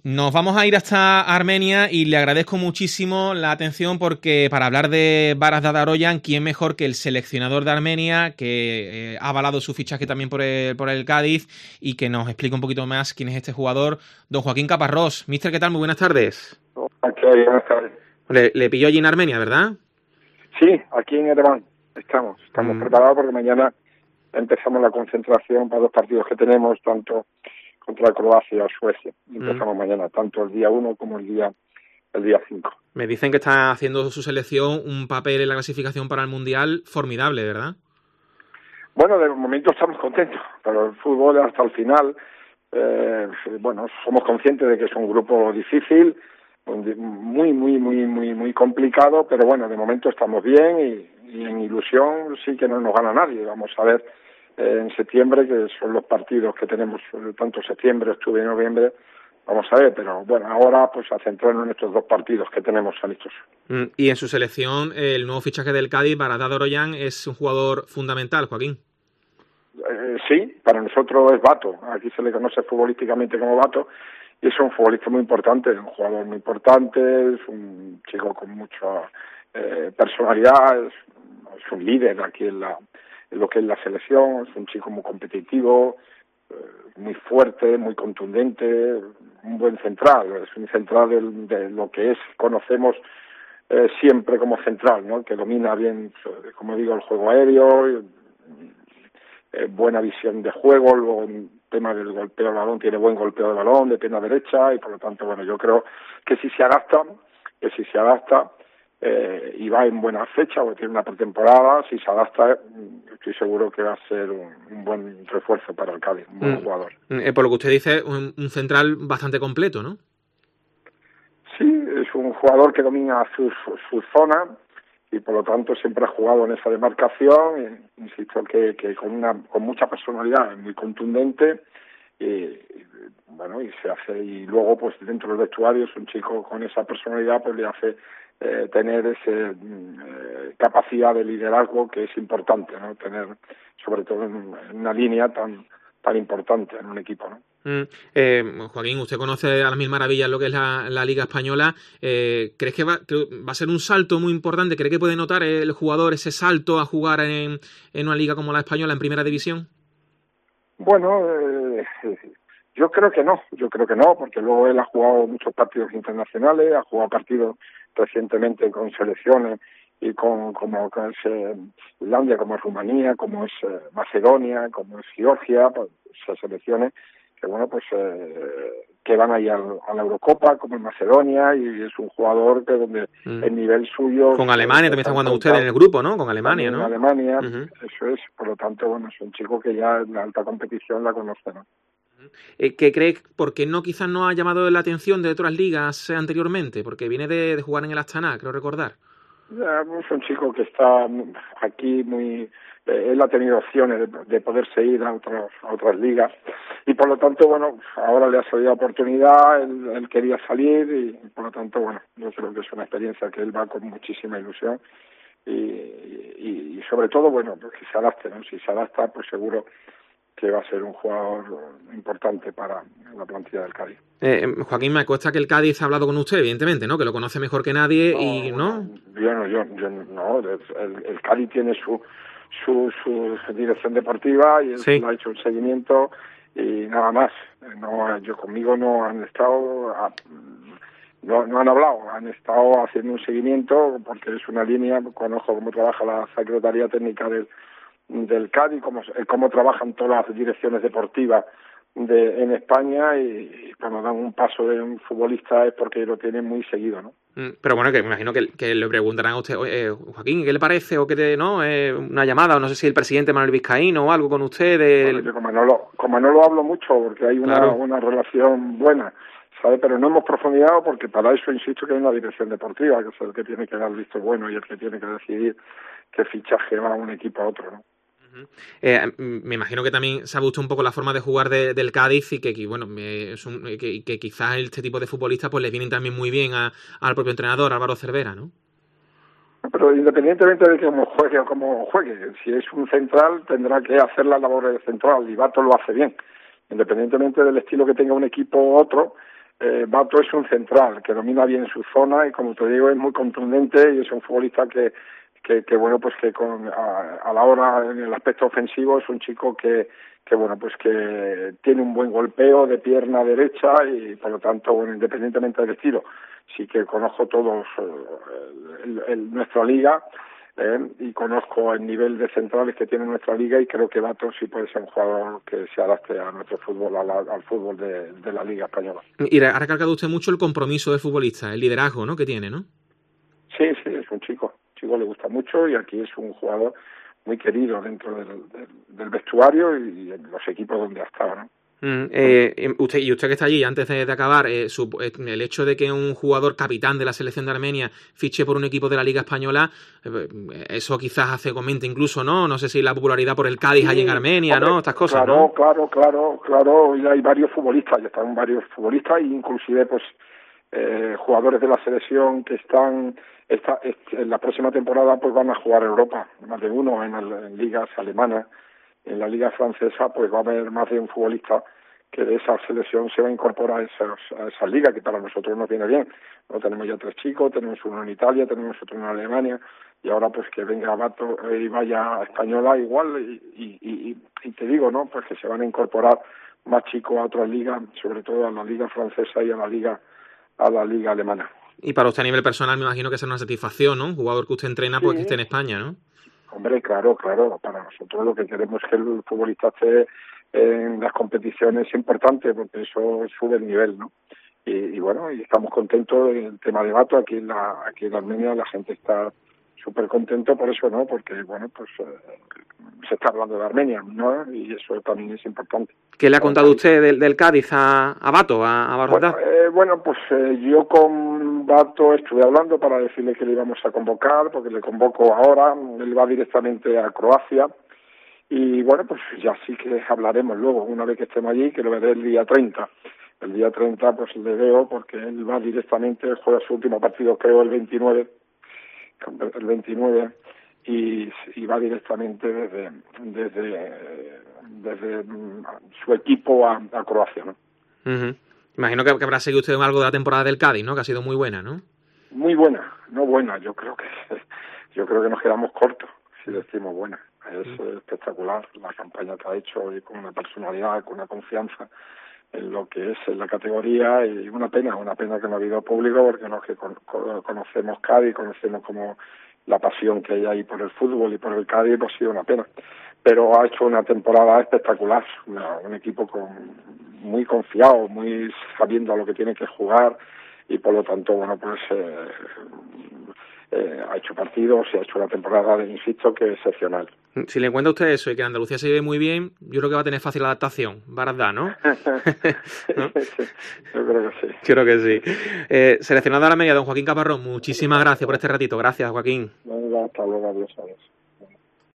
Nos vamos a ir hasta Armenia y le agradezco muchísimo la atención porque para hablar de Varas Dadaroyan, ¿quién mejor que el seleccionador de Armenia, que ha avalado su fichaje también por el Cádiz y que nos explica un poquito más quién es este jugador? Don Joaquín Caparrós. Mister, ¿qué tal? Muy buenas tardes. Aquí, buenas tardes. Le pilló allí en Armenia, ¿verdad? Sí, aquí en Ereván estamos preparados porque mañana empezamos la concentración para 2 partidos que tenemos, tanto contra Croacia o Suecia. Empezamos mañana, tanto el día 1 como el día 5. Me dicen que está haciendo su selección un papel en la clasificación para el Mundial formidable, ¿verdad? Bueno, de momento estamos contentos, pero el fútbol hasta el final, somos conscientes de que es un grupo difícil, muy complicado, pero bueno, de momento estamos bien y en ilusión sí que no nos gana nadie. Vamos a ver en septiembre, que son los partidos que tenemos, tanto septiembre, octubre y noviembre, vamos a ver, pero bueno, ahora pues a centrarnos en estos 2 partidos que tenemos alistos. Y en su selección, el nuevo fichaje del Cádiz, Varas Dadaroyan, es un jugador fundamental, Joaquín. Sí, para nosotros es Bato, aquí se le conoce futbolísticamente como Bato, y es un futbolista muy importante, un jugador muy importante, es un chico con mucha personalidad, es un líder aquí en lo que es la selección, es un chico muy competitivo, muy fuerte, muy contundente, un buen central, es un central de lo que conocemos siempre como central, ¿no? Que domina bien, como digo, el juego aéreo, buena visión de juego, luego en tema del golpeo del balón, tiene buen golpeo de balón de pierna derecha y por lo tanto, bueno, yo creo que si se adapta, y va en buena fecha, porque tiene una pretemporada, si se adapta, estoy seguro que va a ser un buen refuerzo para el Cádiz, un buen jugador. Por lo que usted dice, un central bastante completo, ¿no? Sí, es un jugador que domina su zona y por lo tanto siempre ha jugado en esa demarcación, insisto que con mucha personalidad, es muy contundente y se hace, y luego pues dentro del vestuario es un chico con esa personalidad, pues le hace tener esa capacidad de liderazgo que es importante, ¿no? Tener, sobre todo en una línea tan importante en un equipo, ¿no? Joaquín, usted conoce a las mil maravillas lo que es la Liga Española. ¿Crees que va a ser un salto muy importante? ¿Cree que puede notar el jugador ese salto a jugar en una liga como la Española, en Primera División? Bueno, yo creo que no, porque luego él ha jugado muchos partidos internacionales, ha jugado partidos recientemente con selecciones y como es Islandia, como es Rumanía, como es Macedonia, como es Georgia, pues esas selecciones que que van ahí a la Eurocopa, como en Macedonia, y es un jugador que donde el nivel suyo... Con Alemania también está jugando usted en el grupo, ¿no? Con Alemania, ¿no? En Alemania, eso es, por lo tanto, bueno, es un chico que ya en la alta competición la conoce, ¿no? ¿Qué cree, por qué quizás no ha llamado la atención de otras ligas anteriormente? Porque viene de jugar en el Astana, creo recordar. Es un chico que está aquí muy... él ha tenido opciones de poderse ir a otras ligas y por lo tanto, bueno, ahora le ha salido la oportunidad, él quería salir y por lo tanto, bueno, yo creo que es una experiencia que él va con muchísima ilusión y sobre todo, bueno, pues que se adapte, ¿no? Si se adapta, pues seguro que va a ser un jugador importante para la plantilla del Cádiz. Joaquín, me consta que el Cádiz ha hablado con usted, evidentemente, ¿no? Que lo conoce mejor que nadie ¿no? Yo no, el Cádiz tiene su dirección deportiva y él sí. ha hecho un seguimiento y nada más. Conmigo no han estado, no han hablado, han estado haciendo un seguimiento porque es una línea, conozco cómo trabaja la Secretaría Técnica del Cádiz, cómo trabajan todas las direcciones deportivas en España y cuando dan un paso de un futbolista es porque lo tienen muy seguido, ¿no? Pero bueno, que me imagino que le preguntarán a usted, Joaquín, ¿qué le parece? O que no, una llamada, o no sé si el presidente Manuel Vizcaíno o algo con usted. Bueno, yo como no lo hablo mucho porque hay una relación buena, ¿sabe? Pero no hemos profundizado porque para eso insisto que hay una dirección deportiva, que es el que tiene que dar el visto bueno y el que tiene que decidir qué fichaje va a un equipo a otro, ¿no? Me imagino que también sabe usted un poco la forma de jugar del Cádiz y que que quizás este tipo de futbolistas pues les vienen también muy bien al propio entrenador, Álvaro Cervera, ¿no? Pero independientemente de cómo juegue o cómo juegue, si es un central tendrá que hacer la labor de central y Bato lo hace bien. Independientemente del estilo que tenga un equipo u otro, Bato es un central que domina bien su zona y, como te digo, es muy contundente y es un futbolista que bueno, pues que a la hora, en el aspecto ofensivo, es un chico que bueno, pues que tiene un buen golpeo de pierna derecha y, por lo tanto, bueno, independientemente del estilo, sí que conozco todos nuestra liga, y conozco el nivel de centrales que tiene nuestra liga y creo que Bato sí puede ser un jugador que se adapte a nuestro fútbol, al fútbol de la liga española. Y ha recalcado usted mucho el compromiso de futbolista, el liderazgo, ¿no?, que tiene, ¿no? Sí, es un chico le gusta mucho y aquí es un jugador muy querido dentro del vestuario y en los equipos donde ha estado, ¿no? Usted que está allí, antes de acabar, el hecho de que un jugador capitán de la selección de Armenia fiche por un equipo de la Liga Española, eso quizás hace comente incluso, ¿no? No sé si la popularidad por el Cádiz hay en Armenia, hombre, ¿no? Estas cosas, claro, ¿no? Claro, y hay varios futbolistas, ya están varios futbolistas, e inclusive pues jugadores de la selección que están en la próxima temporada pues van a jugar Europa, más de uno en ligas alemanas. En la liga francesa pues va a haber más de un futbolista que de esa selección se va a incorporar a esa liga, que para nosotros nos viene bien. ¿No? Tenemos ya 3 chicos, tenemos uno en Italia, tenemos otro en Alemania, y ahora pues que venga Bato y vaya a Española igual, y te digo, ¿no?, pues que se van a incorporar más chicos a otras ligas, sobre todo a la liga francesa y a la liga alemana. Y para usted a nivel personal me imagino que es una satisfacción, ¿no? Un jugador que usted entrena, pues que esté en España, ¿no? Hombre, claro. Para nosotros lo que queremos es que el futbolista esté en las competiciones importantes, porque eso sube el nivel, ¿no? Y bueno, y estamos contentos del tema de Bato. Aquí en Armenia la gente está súper contento por eso, ¿no? Porque, bueno, pues se está hablando de Armenia, ¿no? Y eso también es importante. ¿Qué le ha contado usted del Cádiz a Bato, a Barzaz? Bueno, pues yo con Bato estuve hablando para decirle que le íbamos a convocar, porque le convoco ahora, él va directamente a Croacia, y bueno, pues ya sí que hablaremos luego, una vez que estemos allí, que lo veré el día 30. El día 30 pues le veo porque él va directamente, juega su último partido creo el 29, y va directamente desde su equipo a Croacia, ¿no? Uh-huh. Imagino que habrá seguido usted algo de la temporada del Cádiz, ¿no? Que ha sido muy buena, ¿no? Muy buena, no buena. Yo creo que nos quedamos cortos si decimos buena. Es espectacular la campaña que ha hecho y con una personalidad, con una confianza en lo que es en la categoría, y una pena que no ha habido público, porque los que conocemos Cádiz, conocemos como la pasión que hay ahí por el fútbol y por el Cádiz, pues ha sido una pena. Pero ha hecho una temporada espectacular, un equipo muy confiado, muy sabiendo a lo que tiene que jugar, y por lo tanto, bueno, pues ha hecho partidos y ha hecho una temporada, insisto, que es excepcional. Si le cuenta usted eso y que en Andalucía se vive muy bien, yo creo que va a tener fácil adaptación, ¿verdad, no? ¿No? Yo creo que sí. Creo que sí. Seleccionado de Armenia, don Joaquín Caparrós, muchísimas gracias por este ratito. Gracias, Joaquín. Venga, hasta luego, adiós.